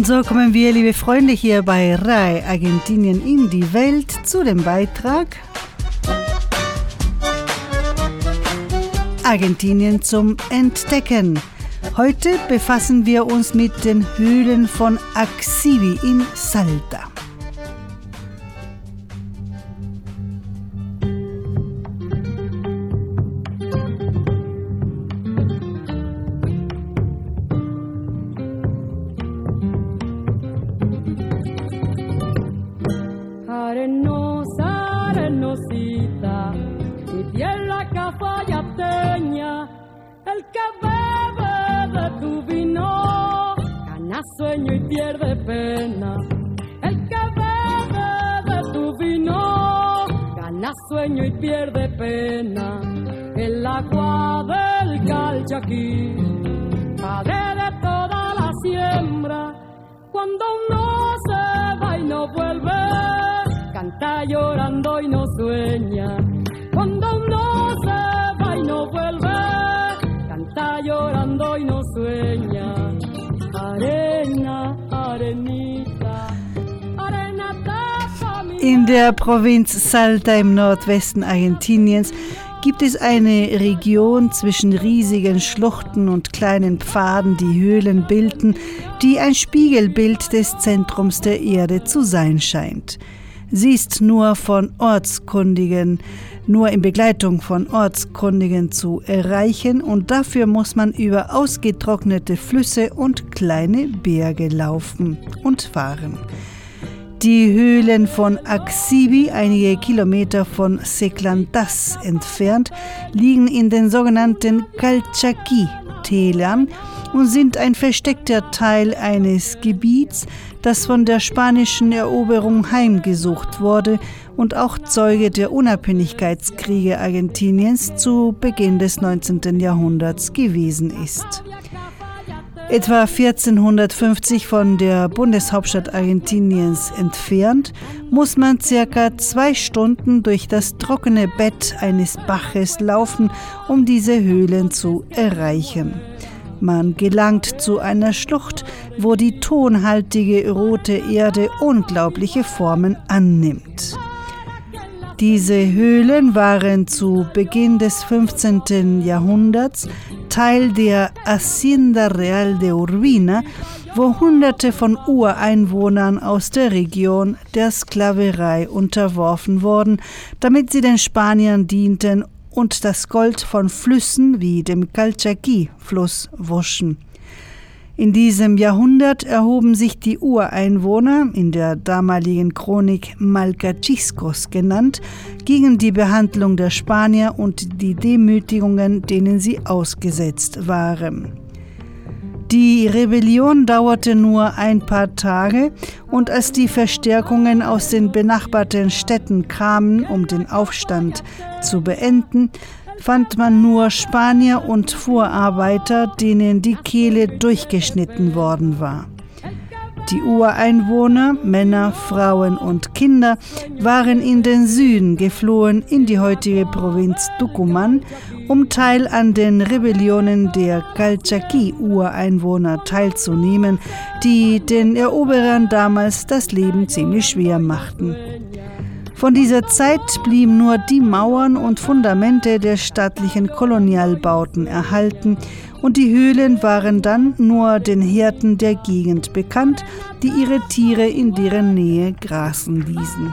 Und so kommen wir, liebe Freunde, hier bei RAI Argentinien in die Welt zu dem Beitrag Argentinien zum Entdecken. Heute befassen wir uns mit den Höhlen von Acsibi in Salta. Arenosa, arenosita, mi tierra cafayateña, el que bebe de tu vino, gana sueño y pierde pena. El que bebe de tu vino, gana sueño y pierde pena. El agua del Calchaquí, padre de toda la siembra, cuando uno se va y no vuelve, canta llorando y no sueña. Cuando uno se va y no vuelve, canta llorando y no sueña. Arena, arenita, arena tapa mi... In der Provinz Salta im Nordwesten Argentiniens gibt es eine Region zwischen riesigen Schluchten und kleinen Pfaden, die Höhlen bilden, die ein Spiegelbild des Zentrums der Erde zu sein scheint. Sie ist nur in Begleitung von Ortskundigen zu erreichen und dafür muss man über ausgetrocknete Flüsse und kleine Berge laufen und fahren. Die Höhlen von Acsibi, einige Kilometer von Seclantas entfernt, liegen in den sogenannten Calchaquí-Tälern und sind ein versteckter Teil eines Gebiets, das von der spanischen Eroberung heimgesucht wurde und auch Zeuge der Unabhängigkeitskriege Argentiniens zu Beginn des 19. Jahrhunderts gewesen ist. Etwa 1450 von der Bundeshauptstadt Argentiniens entfernt, muss man ca. 2 Stunden durch das trockene Bett eines Baches laufen, um diese Höhlen zu erreichen. Man gelangt zu einer Schlucht, wo die tonhaltige rote Erde unglaubliche Formen annimmt. Diese Höhlen waren zu Beginn des 15. Jahrhunderts Teil der Hacienda Real de Urbina, wo Hunderte von Ureinwohnern aus der Region der Sklaverei unterworfen wurden, damit sie den Spaniern dienten und das Gold von Flüssen wie dem Calchaquí-Fluss wuschen. In diesem Jahrhundert erhoben sich die Ureinwohner, in der damaligen Chronik Malcachiscos genannt, gegen die Behandlung der Spanier und die Demütigungen, denen sie ausgesetzt waren. Die Rebellion dauerte nur ein paar Tage und als die Verstärkungen aus den benachbarten Städten kamen, um den Aufstand zu beenden, fand man nur Spanier und Vorarbeiter, denen die Kehle durchgeschnitten worden war. Die Ureinwohner, Männer, Frauen und Kinder, waren in den Süden geflohen, in die heutige Provinz Tucumán, um Teil an den Rebellionen der Calchaquí-Ureinwohner teilzunehmen, die den Eroberern damals das Leben ziemlich schwer machten. Von dieser Zeit blieben nur die Mauern und Fundamente der stattlichen Kolonialbauten erhalten und die Höhlen waren dann nur den Hirten der Gegend bekannt, die ihre Tiere in deren Nähe grasen ließen.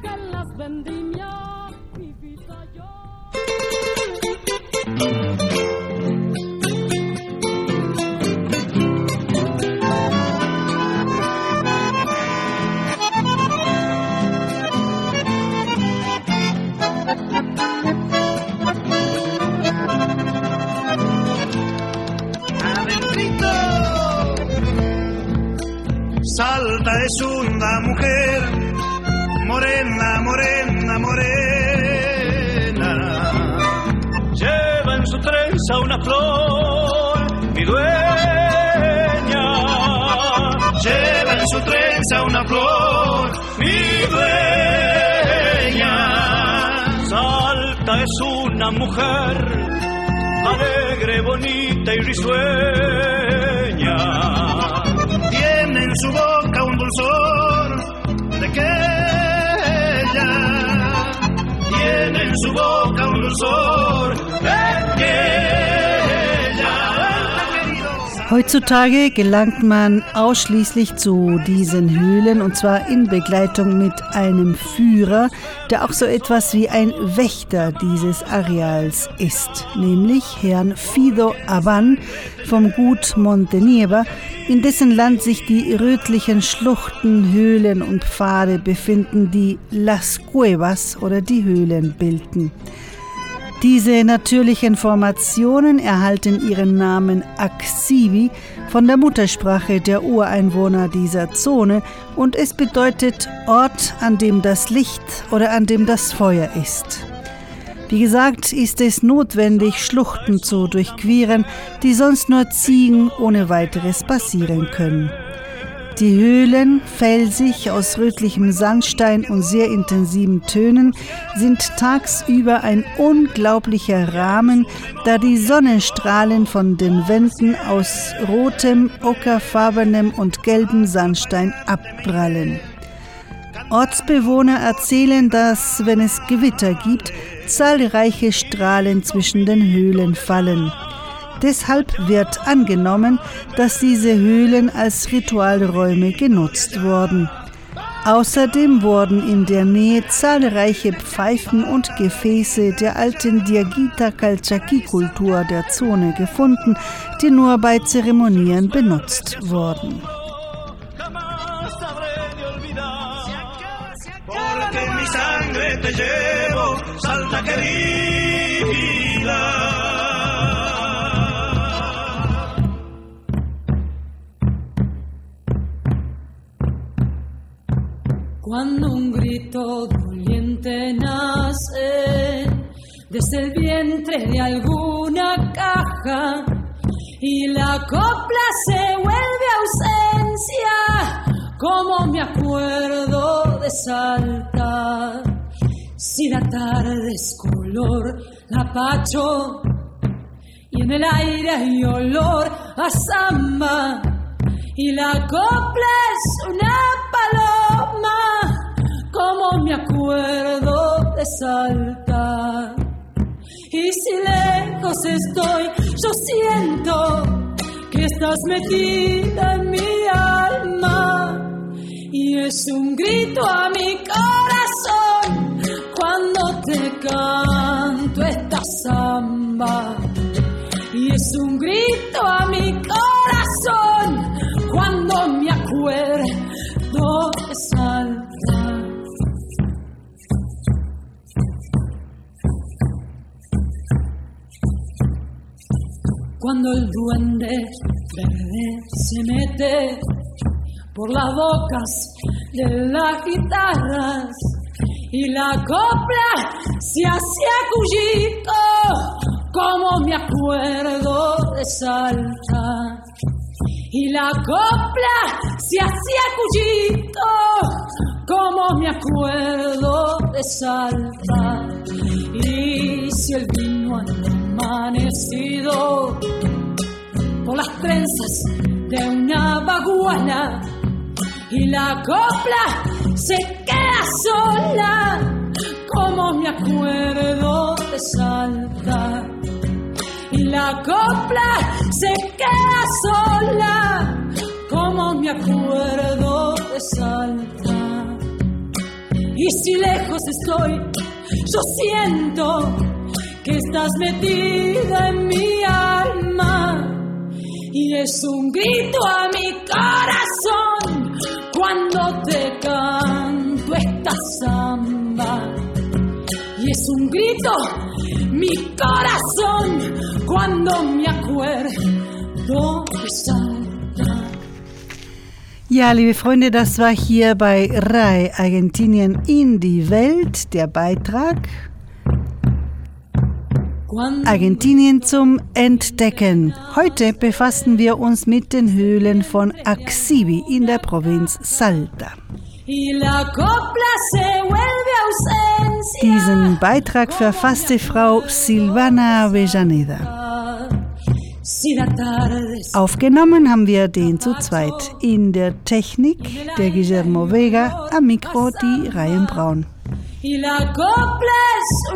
Salta es una mujer, morena, morena, morena. Lleva en su trenza una flor, mi dueña. Lleva en su trenza una flor, mi dueña. Salta es una mujer, alegre, bonita y risueña. Tiene en su voz dulzor de ella. Heutzutage gelangt man ausschließlich zu diesen Höhlen und zwar in Begleitung mit einem Führer, der auch so etwas wie ein Wächter dieses Areals ist, nämlich Herrn Fido Aban vom Gut Monte-Nieva, in dessen Land sich die rötlichen Schluchten, Höhlen und Pfade befinden, die Las Cuevas oder die Höhlen bilden. Diese natürlichen Formationen erhalten ihren Namen Axivi von der Muttersprache der Ureinwohner dieser Zone und es bedeutet Ort, an dem das Licht oder an dem das Feuer ist. Wie gesagt, ist es notwendig, Schluchten zu durchqueren, die sonst nur Ziegen ohne weiteres passieren können. Die Höhlen, felsig aus rötlichem Sandstein und sehr intensiven Tönen, sind tagsüber ein unglaublicher Rahmen, da die Sonnenstrahlen von den Wänden aus rotem, ockerfarbenem und gelbem Sandstein abprallen. Ortsbewohner erzählen, dass, wenn es Gewitter gibt, zahlreiche Strahlen zwischen den Höhlen fallen. Deshalb wird angenommen, dass diese Höhlen als Ritualräume genutzt wurden. Außerdem wurden in der Nähe zahlreiche Pfeifen und Gefäße der alten Diaguita-Calchaquí-Kultur der Zone gefunden, die nur bei Zeremonien benutzt wurden. Porque mi sangre te llevo, Salta querida. Cuando un grito doliente nace desde el vientre de alguna caja y la copla se vuelve ausencia, como me acuerdo de Salta. Si la tarde es color lapacho y en el aire hay olor a samba y la copla es una paloma, como me acuerdo de Salta. Y si lejos estoy, yo siento que estás metida en mi alma y es un grito a mi corazón cuando te canto esta samba. Y es un grito a mi corazón cuando me acuerdo de Salta. Cuando el duende verde se mete por las bocas de las guitarras y la copla se hace acullico, como me acuerdo de Salta. Y la copla se hacía acullico, como me acuerdo de Salta. Y si el vino anda amanecido por las trenzas de una baguala y la copla se queda sola, como me acuerdo de Salta. Y la copla se queda sola, como me acuerdo de Salta. Y si lejos estoy, yo siento que estás metida en mi alma. Y es un grito a mi corazón cuando te canto esta samba. Y es un grito mi corazón cuando me acuerdo de Salta. Ja, liebe Freunde, das war hier bei RAI Argentinien in die Welt der Beitrag Argentinien zum Entdecken. Heute befassen wir uns mit den Höhlen von Axivi in der Provinz Salta. Diesen Beitrag verfasste Frau Silvana Avellaneda. Aufgenommen haben wir den zu zweit. In der Technik der Guillermo Vega, am Mikro die Ryan Braun.